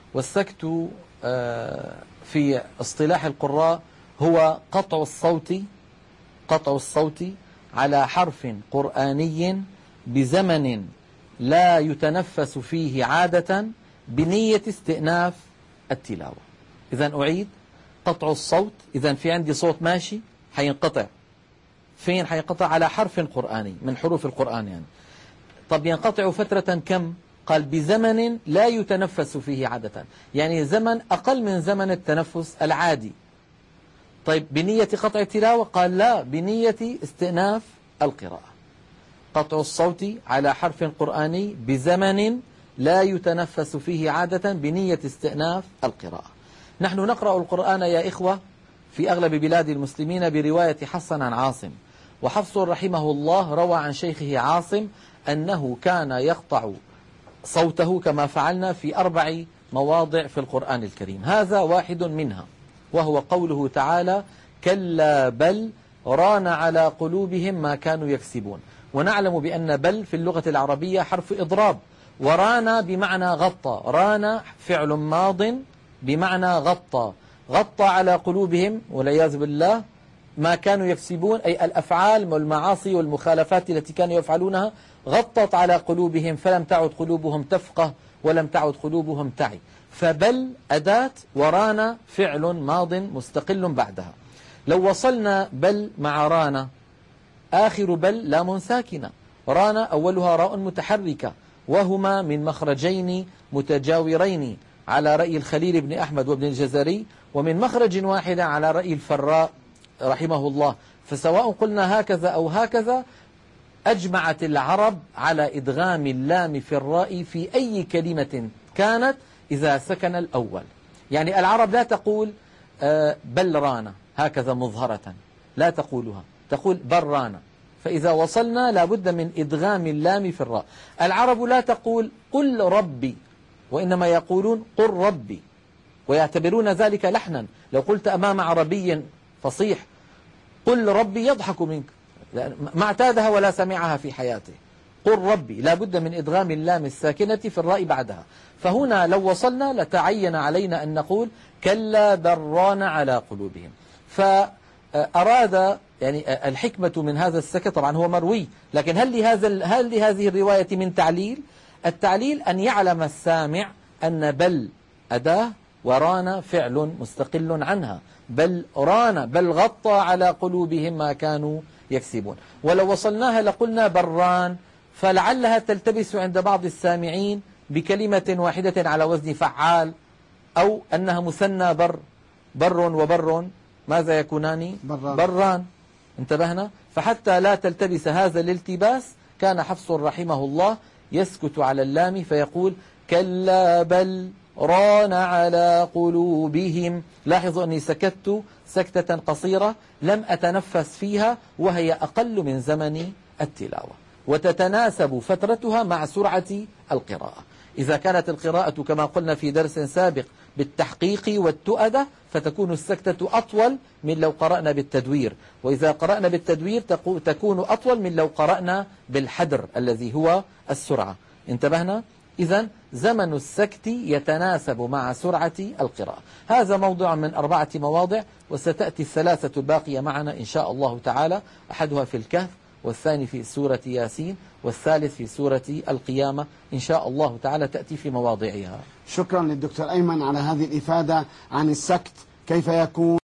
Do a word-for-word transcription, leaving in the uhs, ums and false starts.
والسكت في اصطلاح القراء هو قطع الصوت قطع الصوت على حرف قرآني بزمن لا يتنفس فيه عادة بنية استئناف التلاوة. إذن أعيد: قطع الصوت، إذن في عندي صوت ماشي حينقطع. فين حينقطع؟ على حرف قرآني من حروف القرآن يعني. طب ينقطع فترة كم؟ قال: بزمن لا يتنفس فيه عادة، يعني زمن أقل من زمن التنفس العادي. طيب بنية قطع التلاوة؟ قال: لا، بنية استئناف القراءة. قطع الصوت على حرف قرآني بزمن لا يتنفس فيه عادة بنية استئناف القراءة. نحن نقرأ القرآن يا إخوة في أغلب بلاد المسلمين برواية حفص عن عاصم، وحفص رحمه الله روى عن شيخه عاصم أنه كان يقطع صوته كما فعلنا في أربع مواضع في القرآن الكريم. هذا واحد منها، وهو قوله تعالى: كلا بل ران على قلوبهم ما كانوا يكسبون. ونعلم بأن بل في اللغة العربية حرف إضراب، وران بمعنى غطى. ران فعل ماض بمعنى غطى، غطى على قلوبهم والعياذ بالله ما كانوا يكسبون، أي الأفعال والمعاصي والمخالفات التي كانوا يفعلونها غطت على قلوبهم، فلم تعد قلوبهم تفقه ولم تعد قلوبهم تعي. فبل أداة، وران فعل ماض مستقل بعدها. لو وصلنا بل مع ران، آخر بل لام ساكنة، ران أولها راء متحركة، وهما من مخرجين متجاورين على رأي الخليل بن أحمد وابن الجزري، ومن مخرج واحد على رأي الفراء رحمه الله. فسواء قلنا هكذا أو هكذا، أجمعت العرب على إدغام اللام في الراء في أي كلمة كانت إذا سكن الأول. يعني العرب لا تقول بل ران هكذا مظهرة، لا تقولها، تقول بل ران. فإذا وصلنا لابد من إدغام اللام في الراء. العرب لا تقول قل ربي، وإنما يقولون قل ربي، ويعتبرون ذلك لحنا. لو قلت أمام عربي فصيح قل ربي يضحك منك، ما اعتادها ولا سمعها في حياته. قل ربي لابد من إدغام اللام الساكنة في الراء بعدها. فهنا لو وصلنا لتعين علينا أن نقول كلا بل ران على قلوبهم. فأراد يعني الحكمة من هذا السكت، طبعا هو مروي، لكن هل لهذا هل لهذه الرواية من تعليل؟ التعليل أن يعلم السامع أن بل أداة وران فعل مستقل عنها. بل ران، بل غطى على قلوبهم ما كانوا يكسبون. ولو وصلناها لقلنا بران، فلعلها تلتبس عند بعض السامعين بكلمة واحدة على وزن فعال، أو أنها مثنى بر، بر وبر ماذا يكونان؟ بران, بران. انتبهنا؟ فحتى لا تلتبس هذا الالتباس كان حفص رحمه الله يسكت على اللام فيقول كلا بل ران على قلوبهم. لاحظوا أني سكت سكتة قصيرة لم أتنفس فيها، وهي أقل من زمن التلاوة، وتتناسب فترتها مع سرعة القراءة. إذا كانت القراءة كما قلنا في درس سابق بالتحقيق والتؤدة، فتكون السكتة أطول من لو قرأنا بالتدوير، وإذا قرأنا بالتدوير تكون أطول من لو قرأنا بالحدر الذي هو السرعة. انتبهنا؟ إذن زمن السكت يتناسب مع سرعة القراءة. هذا موضوع من أربعة مواضع، وستأتي الثلاثة الباقية معنا إن شاء الله تعالى، أحدها في الكهف، والثاني في سورة ياسين، والثالث في سورة القيامة إن شاء الله تعالى، تأتي في مواضعها. شكرا للدكتور أيمن على هذه الإفادة عن السكت كيف يكون.